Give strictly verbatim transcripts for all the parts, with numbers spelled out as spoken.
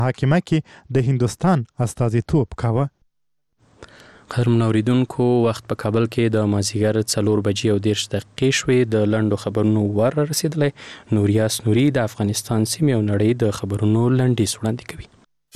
محاکمه کې د هندوستان استازیتوب کاوه. قدرمنو اوریدونکو، وخت په کابل کې د مازدیګر څلور بجې او دېرش دقیقې شوې. د لنډو خبرونو ور رسېدلی. نوریاس نوري د افغانستان سیمې او نړۍ د خبرونو لنډیز وړاندې کوي.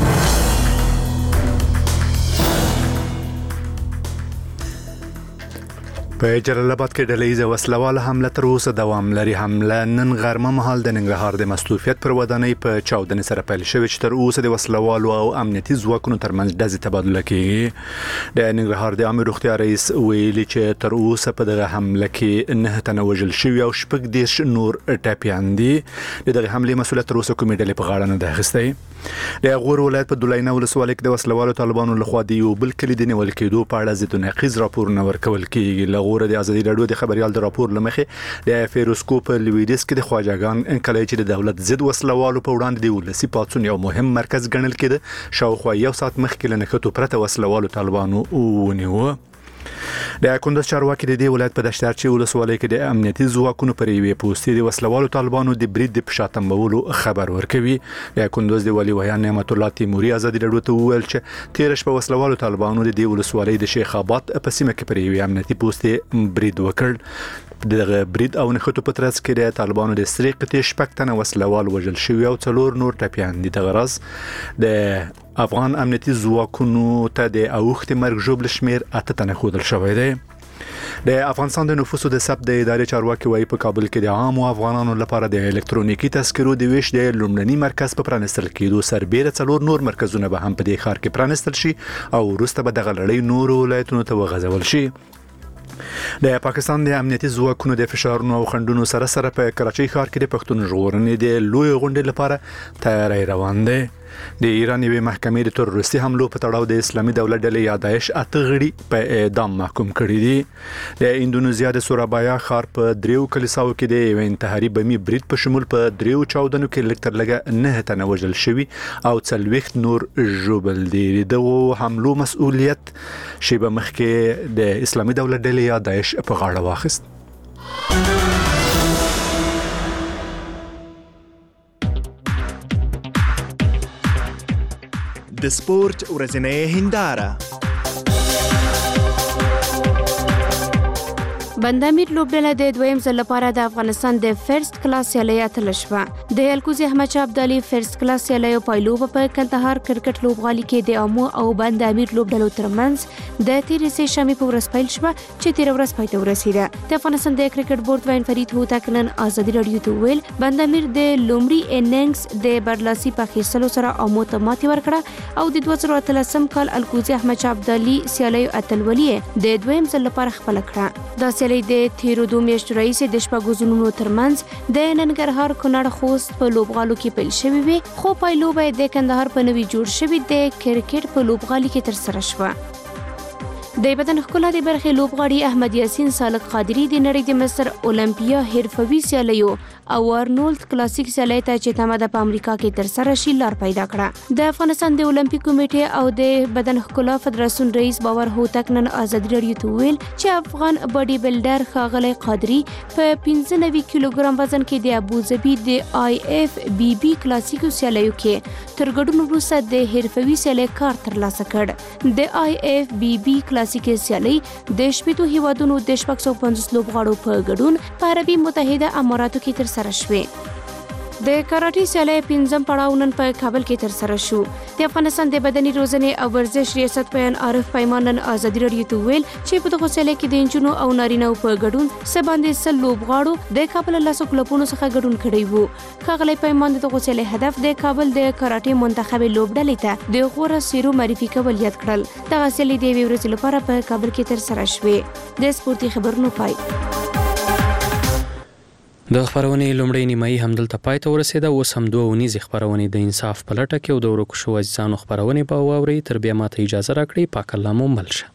په جلال آباد کې ډلهیزه وسلواله حمله تر اوسه دوام لري. حمله نن غرمه مهال د ننګرهار د مستوفیت پر ودانۍ په چاودنې سره پیل شوې چې تر اوسه د وسلوالو او امنیتي ځواکونو ترمنځ ډزې تبادله کیږي. د ننګرهار د عامه روغتیا رئیس ویلي چې تر اوسه په دغه حمله کې نه تنه وژل شوي او شپږ دېرش نور ټپیان دي. د دغه حملې مسؤلیت تر اوسه کومې ډلې په غاړه نه ده اخیستی. د غور ولایت په دولینه ولسوالۍ کې د وسلوالو طالبانو لخوا د یو بل کلي د نیول کېدو په اړه ضد نقیض راپورونه ورکول کیږي. غور د ازادي راډیو د خبريال د راپور لمخې د فیروسکوپ لویډیس کې د خواجهګان انکلای چې د دولت ضد وسلوالو په وړاندې د ولسی پاتون یو مهم مرکز ګڼل کېده. شاوخوا یو ساعت مخکې له نښتو پرته وسلوالو طالبانو ونیوه. د کندوز چارواکي د دې ولایت په دشتارچي ولسوالۍ کې د امنیتي ځواکونو پر یوې پوسټې د وسلوالو طالبانو د برید د پښاتمبولو خبر ورکوي. د کندوز د ولی ویان نعمت الله تیموري ازادي راډیو ته وویل چې تیر شپه وسلوالو طالبانو د دې ولسوالۍ د شیخ آباد په سیمه کې پر یوې امنیتي پوسټې برید وکړ. دغه برید او نښتو په ترڅ کې د طالبانو د سری قطې شپږ تنه وسلوال وژل شوي او څلور نور ټپیان دي. دغه راز د افغان امنیتي ځواکونو ته د اوښتې مرګ ژوبل شمیر اته تنه ښودل شوی دی. د افغانستان د نفوسو د ثبت د ادارې چارواکي وايي په کابل کې د عامو افغانانو لپاره د الکترونیکي تذکرو د ویش د لومړني مرکز په پرانستل کېدو سربېره څلور نور مرکزونه به هم په دې ښار کې پرانستل شي او وروسته به دغه لړۍ نورو ولایتونو ته وغځول شي. د پاکستان د امنیتي ځواکونو د فشارونو او خنډونو سره سره په کراچۍ ښار کې د پښتون ژغورنې د لوی غونډې لپاره تیاری روان دی. د ایران یوې محکمې د تروریستي حملو په تړاو د اسلامي دولت ډلې یا داعش اته غړي په اعدام محکوم کړي دي. د اندونیزیا د سورابایا ښار په دریو کلیساو کې د یو انتحاري بمي برید په شمول په دریو چاودنو کې لږ تر لږه نه تنه وژل شوي او څلوېښت نور ژوبل دي. دغه حملو مسؤلیت شیبه مخکې د اسلامي دولت ډلې یا داعش په غاړه واخیست. د سپورت ورځنۍ هنداره. بندامیر لوبډله د دویم ځل لپاره د افغانستان د فرست کلاس سیالۍ اتله شوه. د الکوزي احمد شاه ابدالي فرست کلاس سیالیو پایلوبه په کندهار کرکټ لوبغالي کې د امو او بندامیر لوبډلو ترمنځ د تیرې سه شنبې په ورځ پیل شوه چې تیر ورځ پای ته ورسېده. د افغانستان د کرکټ بورډ وین فرید هوتک نن ازادي راډیو ته ویل بندامیر د لومړي اننګز د برلاسي په اخیستلو سره امو ته ماتې ورکړه او د دوه زره اتلسم کال الکوزي احمد شاه ابدالي سیالیو اتلولي د دویم ځل لپاره خپل کړه. دا سیالۍ د تیرو دوه میاشتو راهیسې د شپږو زونونو ترمنځ د ننګرهار کونړ خوست په لوبغالو کې پیل شوې وي، خو پایلوبه د کندهار په نوي جوړ شوي د کرکټ په لوبغالي کې ترسره شوه. د بدن ښکلا د برخې لوبغاړي احمد یاسین سالک قادری د نړۍ د مصر اولمپیا حرفوي سیالیو او ارنولد کلاسیک سیالۍ ته چې تمه ده په امریکا کې ترسره شي لار پیدا کړه. د افغانستان د اولمپیک کمیټې او د بدن ښکلا فدراسیون رئیس باور هوتک نن ازادي راډیو ته ویل چې افغان باډي بلډر ښاغلی قادری په پنځه نوي کیلوګرام وزن کې د ابوظبي د آی اف بی بی کلاسیکو سیالیو کې تر ګډون وروسته د حرفوي سیالۍ کار ترلاسه کړ. د آی اف بی بی کلاسیکي سیالۍ د شپږو هیوادونو د شپږ سوه پنځوس لوبغاړو په ګډون په عربي متحده اماراتو کې تر سره شوې. د کراټي سیالۍ پنځم پړاو نن په کابل کې ترسره شو. د افغانستان د بدني روزنې او ورزش ریاست پیان عارف پیمان نن ازادي راډیو ته ویل چې په دغه سیالۍ کې د انجونو او نارینه‌و په ګډون څه باندې سل لوبغاړو د کابل لاسو کلبونو څخه ګډون کړی وو. ښاغلی پیمان د دغه سیالۍ هدف د کابل د کراټي منتخب لوبډلې ته د غوره څیرو معرفي کول یاد کړل. دغه سیالۍ د یوې ورځې لپاره په کابل کې ترسره شوې. د سپورتي خبرونو پای. د خبرونې لومړی نیمایي همدلته پای ته ورسېده. اوس هم دوه اونیزې خبرونې د انصاف په لټه کې او د ورکو شوو عزیزانو خبرونې به واورئ. تر بیا ماته اجازه راکړئ. پاک الله مو مل شه.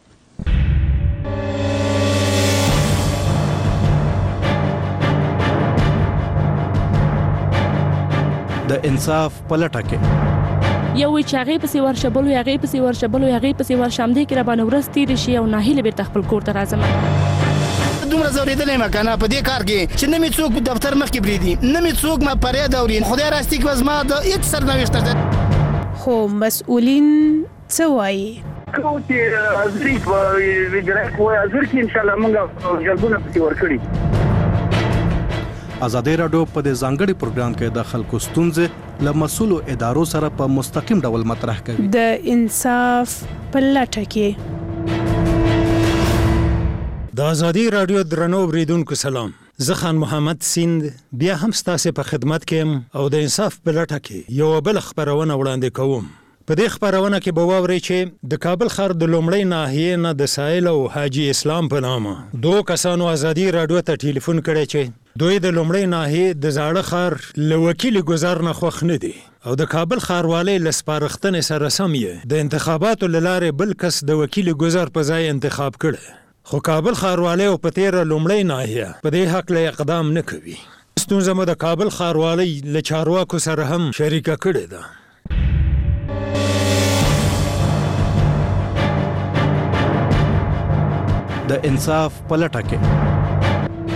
د انصاف په لټه کې یو چې هغه پسې ورشه بل هغه پسې ورشه بل هغه پسې ورشه هم دې کې را باندې ورځ تېرې شي او ناهیله بیرته خپل کور ته راځم. دومره زورېدلی یم که نه په دې کار کې چې نه مې څوک دفتر مخکې پرېږدي، نه مې څوک ما فریاد اوري. خدای راستي که زما د هېڅ سرنوشت ته خو مسؤلین څه وایي؟ کوم چې ازري په اجرای کوی ازر کې ان شاء الله موږ جلبونه پکې ورکړي. ازادي راډیو په دې ځانګړي پروګرام کې د خلکو ستونزې له مسؤلو ادارو سره په مستقیم ډول مطرح کوي. د انصاف په لټه کې. د ازادي راډیو درنو اوریدونکو سلام. زه خان محمد سیند بیا هم ستاسو په خدمت کې یم او د انصاف په لټه کې یو بل خبرونه وړاندې کوم. په دې خبرونه کې به واورئ چې د کابل ښار د لومړۍ ناحیې نه د سایل او حاجی اسلام په نامه دوه کسانو ازادي راډیو ته ټلیفون کړی چې دوی د لومړۍ ناحیې د زاړه ښار له وکیل ګزار نه خوښ نه دي او د کابل ښاروالۍ له سپارښتنې سره سم یې د انتخاباتو له لارې بل کس د وکیل ګزار په ځای انتخاب کړی. خو کابل ښاروالۍ او په تیره لومړۍ ناحیه په دې حق له اقدام نه کوي. ستونزه مو د کابل ښاروالۍ له چارواکو سره هم شریکه کړې ده. د انصاف په لټه کې.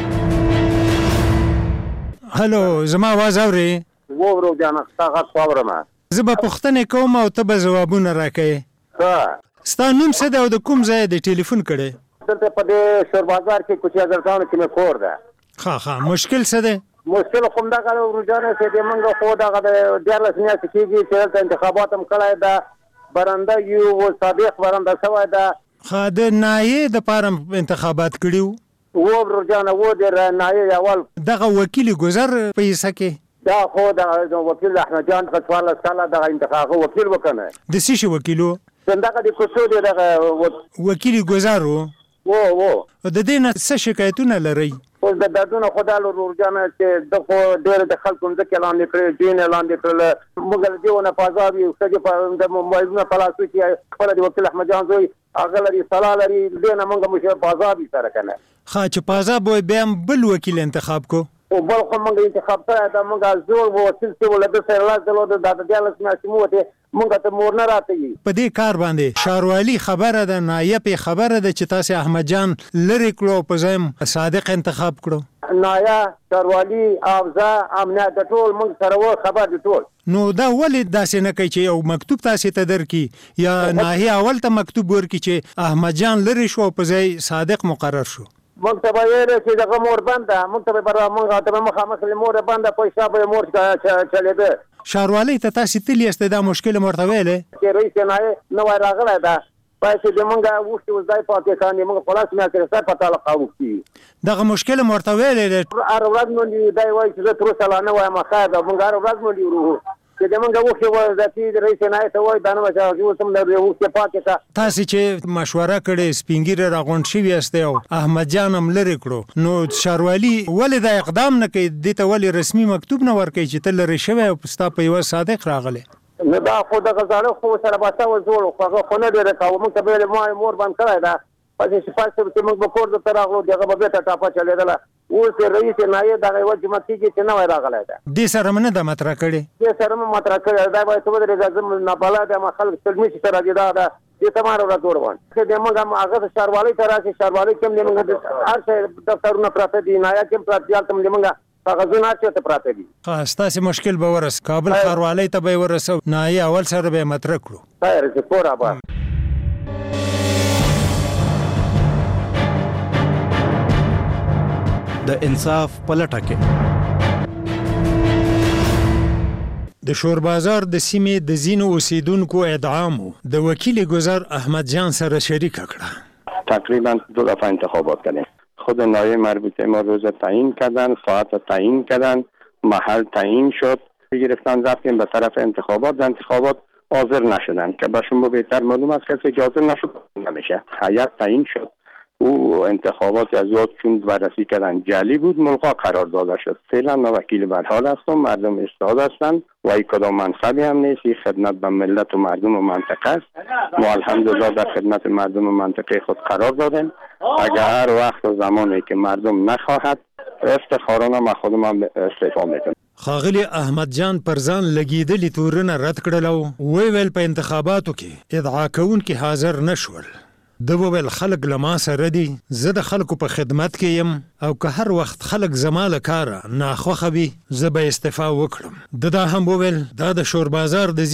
هلو زما आवाज اوري؟ وورو جانه تاغه خبره ما زه به پوښتنه کوم او ته به ځوابونه راکې. ها ستا نوم څه دی او د کوم ځای د ټلیفون کړې؟ دلته په دې شور بازار کې کوچي ازرګاونو کې مې کور ده. ها ها مشکل څه دی؟ مشکل کوم دا غو روزانه چې د منګه خو دا غو د ډیرلس میاشتې کېږي چې د انتخابات هم کړای دا برنده یو و صادق برنده شوی دا. خا د نایې د پارم انتخابات کړیو و روزانه و د نایې اول دغه وکیل ګزار پیسې کې دا خو د وکیل احمد جان په سوال سره د انتخاب وکیل وکنه د سې شو وکیلو څنګه د کوڅو دغه وکیل ګزارو وو وو د دې نه څه شکایتونه لري؟ اوس د دادونو خدای له ورجانه چې د خو ډېر د خلکو ځکه اعلان کړی دین اعلان کړل موږ دیونه پازابي چې په د موبایلونو په لاسو کې خپل د وکیل احمد جان زوی هغه لري صلاح لري دینه موږ مشه پازابي سره کنه. خا چې پازاب وي بیا بل وکیل انتخاب کو او بل خو موږ انتخاب ته دا موږ زور وو چې ولته سره لازم د د دیالس میاشتې ته موږ ته مور نه راځي. په دې کار باندې شاروالي خبره ده نایب خبره ده چې تاسو احمد جان لری کړو په ځم صادق انتخاب کړو. نایا شاروالي افزا امنه د ټول موږ سره و خبر د ټول. نو دا ولې داسې نه کوي چې یو مکتوب تاسو ته درکې یا ناهي اول ته مکتوب ورکې چې احمد جان لری شو په ځای صادق مقرر شو. موږ ته وایي چې دغه مور بنده موږ ته به موږ ته مخامخ له مور بنده پیسې به مور چلېده. شاروالۍ ته تاسو تللی است دا مشکل مرته ویلې چې رئیس نه نو راغله دا پاتې د موږ وښتي وځای پاکستان موږ خلاص مې کړی سر پټاله قاوښتي دغه مشکل مرته ویلې هر ورځ نو دی وایي چې تر اوسه لا نه وایم خیر دا موږ هر ورځ نو ورو چې د موږ وښتي وځي د رئیس نه ته وایي دا نه چې اوس هم د وښتي پاکستان تاسو چې مشوره کړې سپینګیره راغونډ شي وسته او احمد جان هم لری کړو نو شاروالي ولې دا اقدام نه کوي د ته ولې رسمي مکتوب نه ورکړي چې تل لري شوی او ستا په یو صادق راغله نو دا خو د غزاله خو سره باسه و زور خو خو نه ډېر کاوه موږ ته به مو مور باندې کړای دا پاتې شپه چې موږ به کور ته راغلو دغه به ته ټاپه چلېدله اوس رئیس نه دغه وجه متي چې نه راغلی دا دې سره منه د مطرح کړي دې سره مطرح کړي دا به ته درې غزم نه بلا د خلک سلمي سره دا دا دې تمہارو را جوړ وان چې د موږ هغه شاروالۍ تر راځي شاروالۍ کوم دې موږ هر څه دفترونه پراته دي نایا کوم پراتیال تم دې موږ کاغذونه چې پراته دي. خاص تاسو مشکل به ورس کابل ښاروالۍ ته به ورسو نایا اول سره به مطرح کړو. خیر چې پورا با د انصاف په لټه کې. د شور بازار د سیمې د زینو اوسیدونکو ادعامو د وکیل گذار احمد جان سره شریک کړه. تقریبا دو دفعه انتخابات کردیم. خود نایب مربوطه ما روز تعیین کردن، ساعت تعیین کردن، محل تعیین شد. گرفتن رفتیم به طرف انتخابات. در انتخابات حاضر نشدن که به شما بهتر معلوم است کسی که حاضر نشد نمیشه. هیئت تعیین شد. او انتخابات از یاد چون بررسی کردن جعلی بود ملغا قرار داده شد. فعلا ما وکیل به حال هستم، مردم استاد هستند و ای کدام منصبی هم نیست. این خدمت به ملت و مردم و منطقه است. ما الحمدلله در خدمت مردم و منطقه خود قرار دادیم. اگر هر وقت و زمانی که مردم نخواهد افتخارانه ما خودم هم استعفا میکنم. خاغلی احمد جان پرزان لګیدلی تورونه رد کړل او وی ویل په انتخاباتو کې ادعا کوونکي حاضر نشول. د وویل خلک لما سره دي، زه د خلکو په خدمت کې یم او که هر وخت خلک زما له کاره ناخوښه وي زه به استعفا وکړم. د دا هم وویل دا د شور بازار د